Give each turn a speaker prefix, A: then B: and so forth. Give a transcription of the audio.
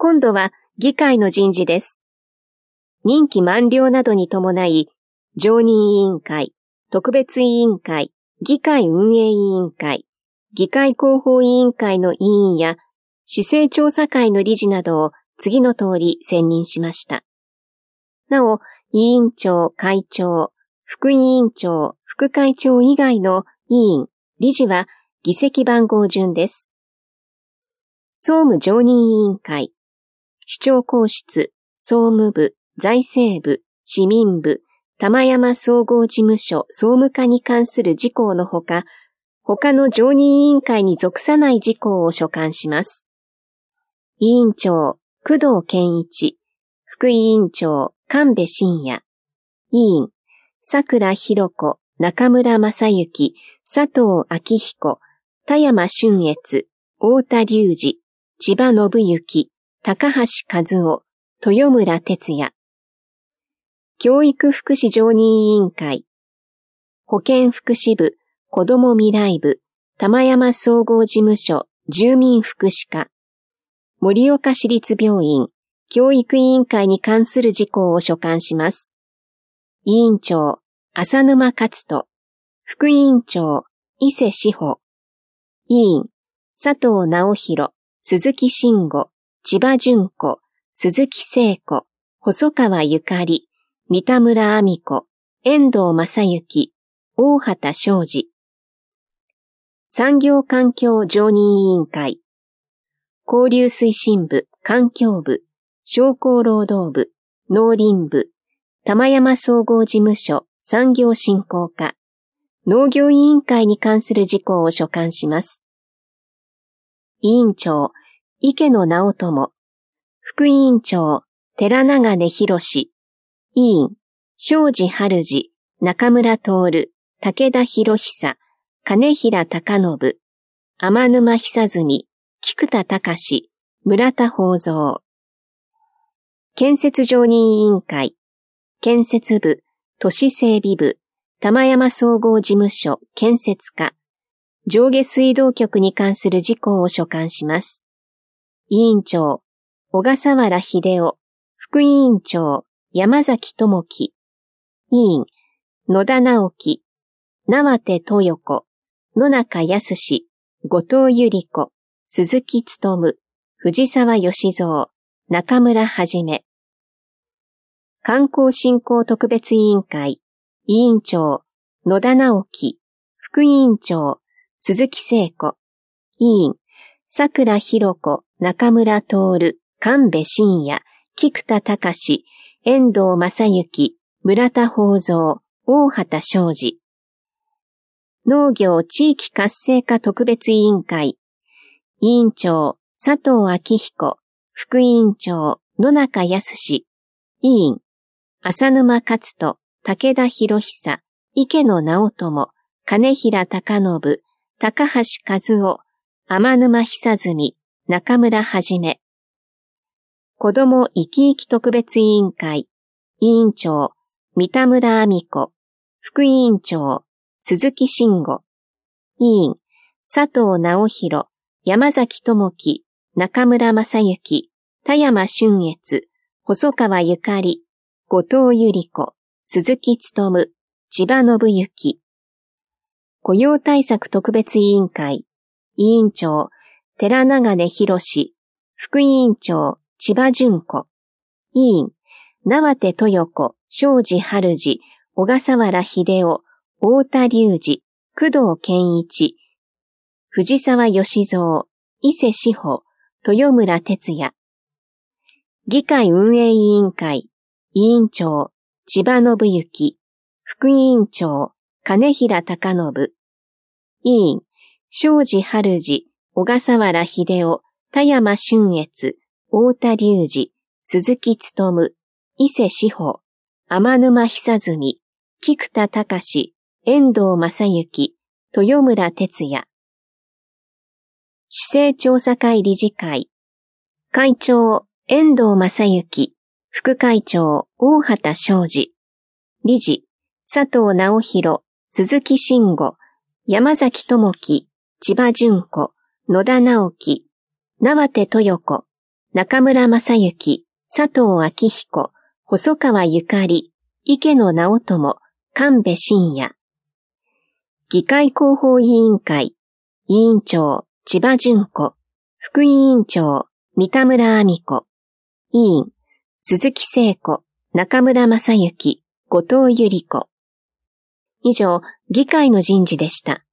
A: 今度は議会の人事です。任期満了などに伴い、常任委員会、特別委員会、議会運営委員会、議会広報委員会の委員や市政調査会の理事などを次の通り選任しました。なお、委員長、会長、副委員長、副会長以外の委員、理事は議席番号順です。総務常任委員会、市長公室、総務部、財政部、市民部、玉山総合事務所総務課に関する事項のほか、他の常任委員会に属さない事項を所管します。委員長、工藤健一、副委員長、神戸信也、委員、桜弘子、中村正幸、佐藤昭彦、田山俊越、太田隆二、千葉信之、高橋和夫、豊村哲也。教育福祉常任委員会、保健福祉部、子ども未来部、玉山総合事務所、住民福祉課、盛岡市立病院、教育委員会に関する事項を所管します。委員長、浅沼勝人、副委員長、伊勢志保、委員、佐藤直弘、鈴木慎吾、千葉淳子、鈴木聖子、細川ゆかり、三田村亜美子、遠藤正幸、大畑昌司。産業環境常任委員会、交流推進部、環境部、商工労働部、農林部、玉山総合事務所、産業振興課、農業委員会に関する事項を所管します。委員長、池野直友、副委員長、寺永根博士、委員、庄司春治、中村徹、武田博久、金平隆信、天沼久住、菊田隆、村田宝蔵。建設常任委員会、建設部、都市整備部、玉山総合事務所、建設課、上下水道局に関する事項を所管します。委員長、小笠原秀夫、副委員長、山崎智樹、委員、野田直樹、縄手豊子、野中康、後藤百合子、鈴木勉、藤沢義蔵、中村はじめ。観光振興特別委員会、委員長、野田直樹、副委員長、鈴木聖子、委員、桜弘子、中村徹、神戸信也、菊田隆、遠藤正幸、村田宝蔵、大畑昌司。農業地域活性化特別委員会、委員長、佐藤昭彦、副委員長、野中康、委員、浅沼勝人、武田博久、池野直友、金平隆信、高橋和夫、天沼久住、中村はじめ。子ども生き生き特別委員会、委員長、三田村亜美子、副委員長、鈴木慎吾、委員、佐藤直弘、山崎智樹、中村正幸、田山俊越、細川ゆかり、後藤百合子、鈴木勉、千葉信之。雇用対策特別委員会、委員長、寺永根博、副委員長、千葉淳子、委員、縄手豊子、庄司春治、小笠原秀夫、太田隆二、工藤健一、藤沢義蔵、伊勢志保、豊村哲也。議会運営委員会、委員長、千葉信之、副委員長、金平隆信、委員、庄司春治、小笠原秀夫、田山俊越、太田隆二、鈴木勉、伊勢志保、天沼久住、菊田隆、遠藤正幸、豊村哲也。市政調査会理事会、会長、遠藤正幸、副会長、大畑昌司、理事、佐藤直弘、鈴木慎吾、山崎智樹、千葉淳子、野田直樹、縄手豊子、 中村正幸、佐藤昭彦、細川ゆかり、池野直友、神戸真也。議会広報委員会、委員長、千葉淳子、副委員長、三田村亜美子、委員、鈴木聖子、中村正幸、後藤由里子。以上、議会の人事でした。